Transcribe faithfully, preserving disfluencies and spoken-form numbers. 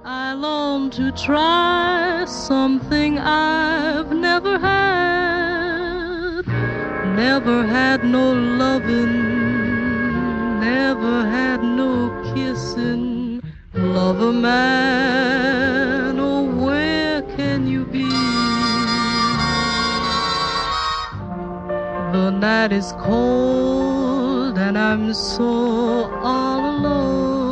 I long to try something I've never had. Never had no loving, never had no kissing. Lover man, oh where can you be? The night is cold and I'm so all alone.